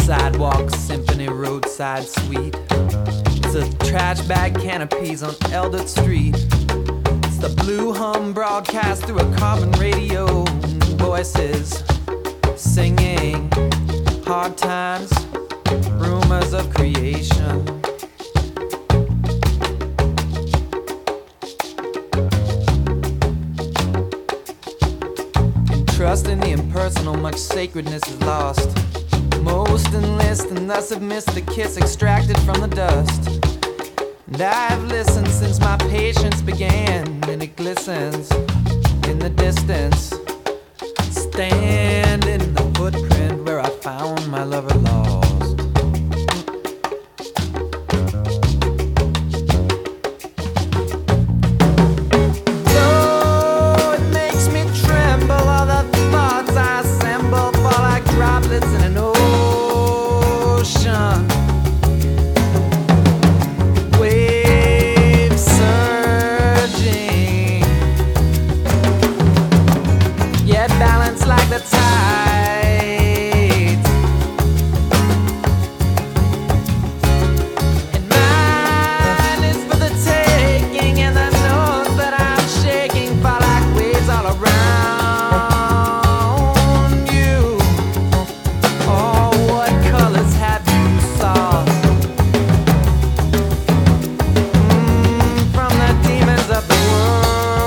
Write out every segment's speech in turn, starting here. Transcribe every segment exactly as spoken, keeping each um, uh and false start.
Sidewalk symphony, roadside suite. It's a trash bag canopies on Eldred Street. It's the blue hum broadcast through a carbon radio. Voices singing hard times, rumors of creation. In trust in the impersonal, much sacredness is lost. Most enlist and thus have missed the kiss extracted from the dust. And I've listened since my patience began, and it glistens in the distance. Stand in the footprint where I found my lover lost. So it makes me tremble, all the thoughts I assemble fall like droplets in an ocean. Waves surging, yet balanced like the tides. And mine is for the taking, and the notes that I'm shaking fall like waves all around you. Oh, what colors have you saw? Mm, from the demons of the world.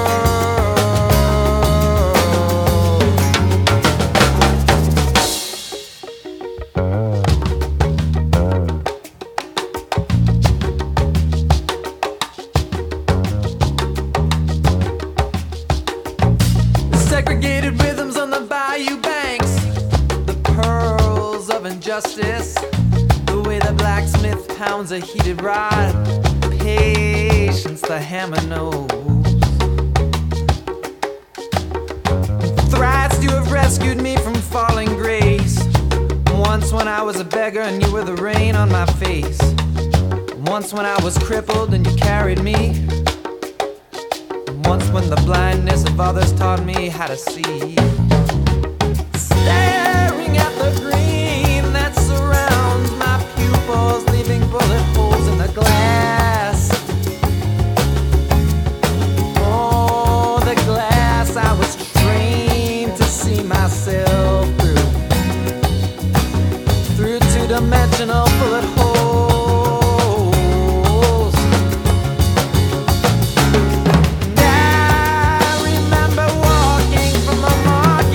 Segregated rhythms on the bayou banks, the pearls of injustice, the way the blacksmith pounds a heated rod, patience the hammer knows. Thrice you have rescued me from falling grace. Once when I was a beggar and you were the rain on my face. Once when I was crippled and you carried me. Once when the blindness of others taught me how to see. Staring at the green that surrounds my pupils, leaving bullet holes in the glass. Oh, the glass I was trained to see myself through. Through two-dimensional bullet holes. And I remember walking from the market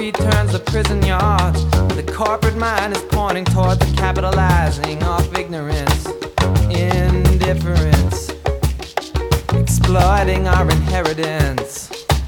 street turns to prison yards. The corporate mind is pointing toward the capitalizing off ignorance, indifference, exploiting our inheritance.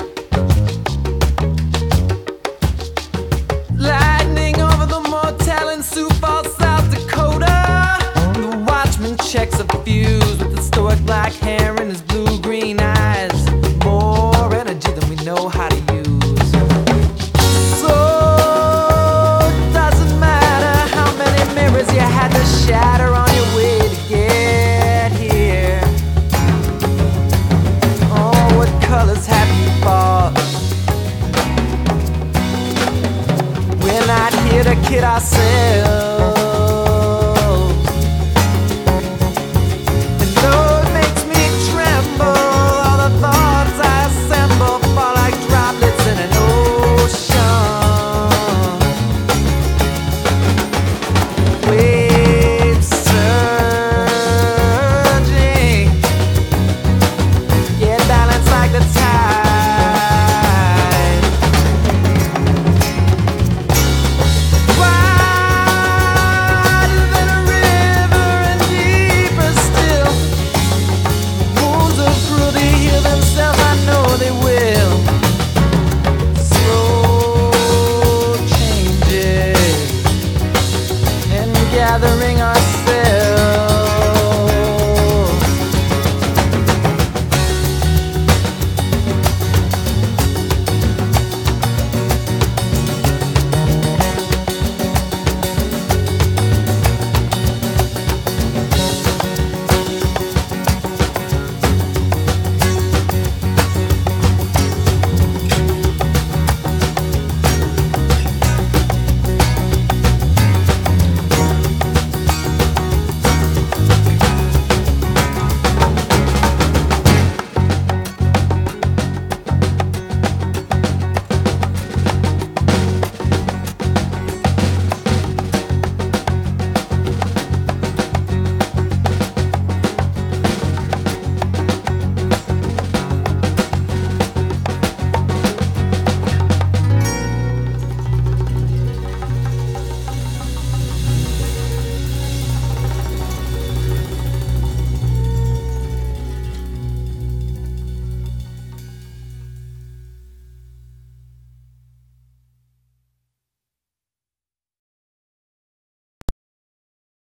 Lightning over the motel in Sioux Falls, South Dakota. The watchman checks a fuse with the stoic black hair and his blue-green eyes. More energy than we know how to use. So it doesn't matter how many mirrors you had to shatter on your way to get here. Oh, what colors have you bought? We're not here to kid ourselves.